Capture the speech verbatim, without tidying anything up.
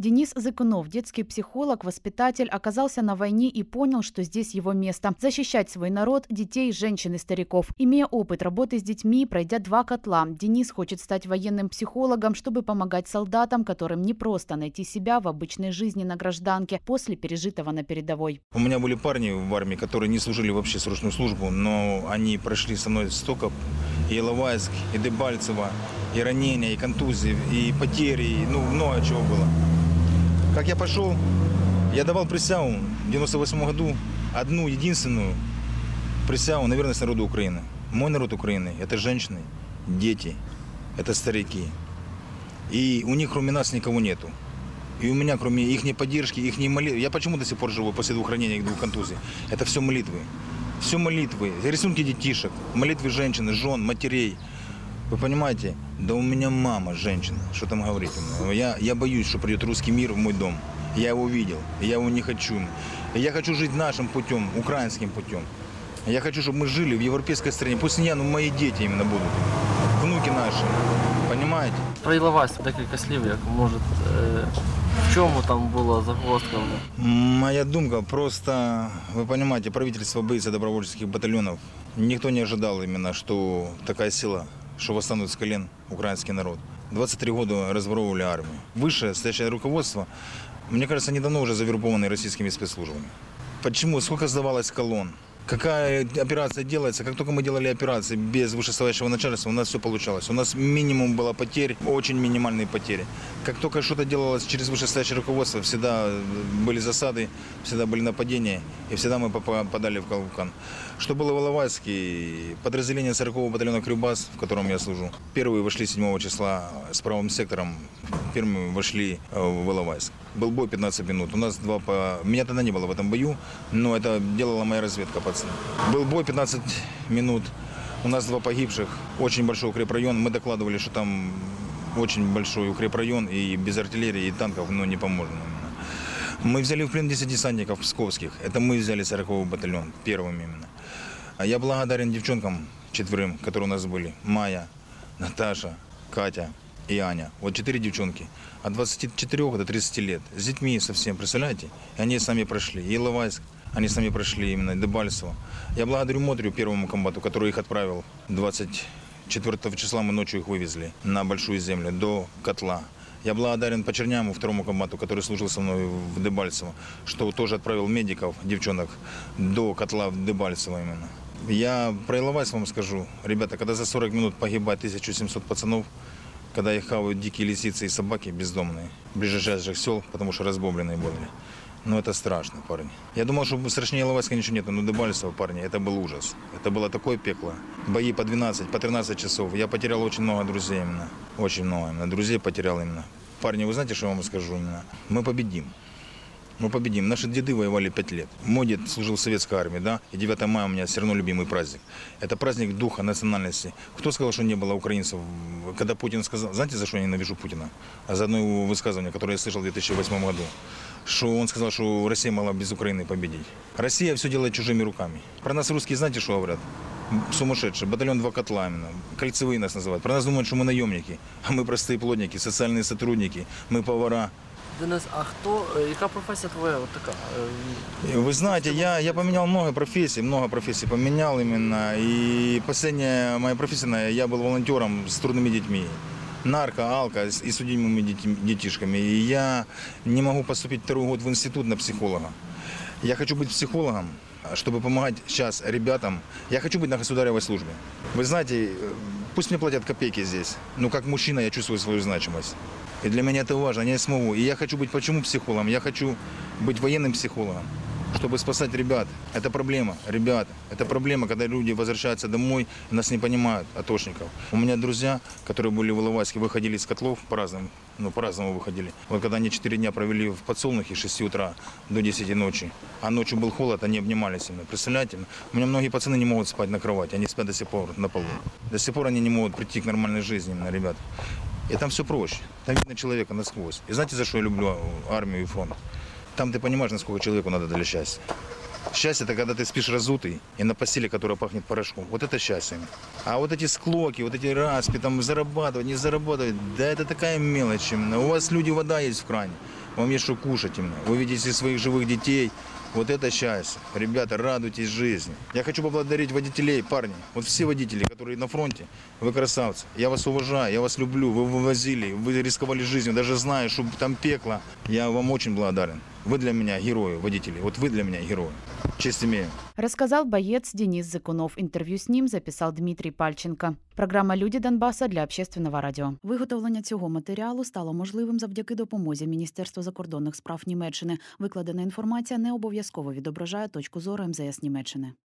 Денис Зыкунов, детский психолог, воспитатель, оказался на войне и понял, что здесь его место. Защищать свой народ, детей, женщин и стариков. Имея опыт работы с детьми, пройдя два котла, Денис хочет стать военным психологом, чтобы помогать солдатам, которым непросто найти себя в обычной жизни на гражданке после пережитого на передовой. У меня были парни в армии, которые не служили вообще срочную службу, но они прошли со мной столько и Иловайск, и Дебальцево, и ранения, и контузии, и потери, и, ну, много чего было. Как я пошел, я давал присягу в девяносто восьмом году, одну единственную присягу на верность народу Украины. Мой народ Украины – это женщины, дети, это старики. И у них кроме нас никого нету. И у меня, кроме их поддержки, их молитвы, я почему до сих пор живу после двух ранений и двух контузий? Это все молитвы. Все молитвы, рисунки детишек, молитвы женщин, жен, матерей. Вы понимаете? Да у меня мама женщина, что там говорить. Я, я боюсь, что придет русский мир в мой дом. Я его видел, я его не хочу. Я хочу жить нашим путем, украинским путем. Я хочу, чтобы мы жили в европейской стране. Пусть не я, но мои дети именно будут. Внуки наши. Понимаете? Про Іловайськ декілька слів, як може, в чому там була загвоздка? Моя думка просто, вы понимаете, правительство боится добровольческих батальонов. Никто не ожидал именно, что такая сила, что восстанут с колен украинский народ. двадцать три года разворовывали армию. Высшее стоящее руководство, мне кажется, недавно уже завербованы российскими спецслужбами. Почему? Сколько сдавалось колонн? Какая операция делается? Как только мы делали операции без вышестоящего начальства, у нас все получалось. У нас минимум было потерь, очень минимальные потери. Как только что-то делалось через вышестоящее руководство, всегда были засады, всегда были нападения, и всегда мы попадали в капкан. Что было в Иловайске, подразделение сорокового батальона «Крюбас», в котором я служу, первые вошли седьмого числа с правым сектором, первыми вошли в Иловайск. Был бой пятнадцать минут. У нас два по... Меня тогда не было в этом бою, но это делала моя разведка, пацаны. Был бой пятнадцать минут. У нас два погибших. Очень большой укрепрайон. Мы докладывали, что там очень большой укрепрайон и без артиллерии, и танков, но не поможем. Мы взяли в плен десять десантников псковских. Это мы взяли сороковой батальон, первым именно. Я благодарен девчонкам четверым, которые у нас были. Майя, Наташа, Катя и Аня. Вот четыре девчонки. От двадцати четырёх до тридцати лет. С детьми совсем, представляете? И они сами прошли. И Иловайск, они сами прошли именно, Дебальцево. Я благодарю Мотрю, первому комбату, который их отправил. двадцать четвёртого числа мы ночью их вывезли на Большую землю, до котла. Я благодарен Почерняму, второму комбату, который служил со мной в Дебальцево, что тоже отправил медиков, девчонок, до котла в Дебальцево именно. Я про Иловайск вам скажу. Ребята, когда за сорок минут погибает тысяча семьсот пацанов, когда их хавают дикие лисицы и собаки бездомные, ближайших сел, потому что разбомбленные были. Ну, это страшно, парни. Я думал, что страшнее Иловайска ничего нет, но Дебальцево, парни, это был ужас. Это было такое пекло. Бои по двенадцать, по тринадцать часов. Я потерял очень много друзей именно. Очень много именно. Друзей потерял именно. Парни, вы знаете, что я вам скажу именно? Мы победим. Мы победим. Наши деды воевали пять лет. Мой дед служил в советской армии, да, и девятое мая у меня все равно любимый праздник. Это праздник духа, национальности. Кто сказал, что не было украинцев? Когда Путин сказал, знаете, за что я ненавижу Путина? А за одно его высказывание, которое я слышал в две тысячи восьмом году. Что он сказал, что Россия могла без Украины победить. Россия все делает чужими руками. Про нас русские знаете, что говорят? Сумасшедшие, батальон два котла именно, кольцевые нас называют. Про нас думают, что мы наемники, а мы простые плотники, социальные сотрудники, мы повара. Денис, а хто, яка професія твоя от така? Вы знаете, я, я поменял много профессий, много профессий поменял именно. И последняя моя профессия, я был волонтером с трудными детьми. Нарко, алко и с судимыми детишками. И я не могу поступить второй год в институт на психолога. Я хочу быть психологом, чтобы помогать сейчас ребятам. Я хочу быть на государевой службе. Вы знаете, пусть мне платят копейки здесь, но как мужчина я чувствую свою значимость. И для меня это важно, я смогу. И я хочу быть почему психологом? Я хочу быть военным психологом, чтобы спасать ребят. Это проблема, ребята. Это проблема, когда люди возвращаются домой и нас не понимают, атошников. У меня друзья, которые были в Иловайске, выходили из котлов по-разному, ну, по-разному выходили. Вот когда они четыре дня провели в подсолнухе с шести утра до десяти ночи, а ночью был холод, они обнимались именно. Представляете? У меня многие пацаны не могут спать на кровати, они спят до сих пор на полу. До сих пор они не могут прийти к нормальной жизни именно, ребят. И там все проще. Там видно человека насквозь. И знаете, за что я люблю армию и фронт? Там ты понимаешь, насколько человеку надо для счастья. Счастье – это когда ты спишь разутый и на постели, которая пахнет порошком. Вот это счастье. А вот эти склоки, вот эти распи, там зарабатывать, не зарабатывать, да это такая мелочь. У вас люди, вода есть в кране. вам есть что кушать именно. Вы видите своих живых детей. Вот это счастье. Ребята, радуйтесь жизни. Я хочу поблагодарить водителей, парни. Вот все водители, которые на фронте, вы красавцы. Я вас уважаю, я вас люблю. Вы вывозили, вы рисковали жизнью, даже зная, что там пекло. Я вам очень благодарен. Вы для меня герои, водители. Вот вы для меня герои. Честь имею. Рассказал боец Денис Зыкунов. Интерв'ю з ним записав Дмитрій Пальченко. Програма «Люди Донбаса» для Общественного радіо. Виготовлення цього матеріалу стало можливим завдяки допомозі Міністерства закордонних справ Німеччини. Викладена інформація не обов'язково відображає точку зору ем зе ес Німеччини.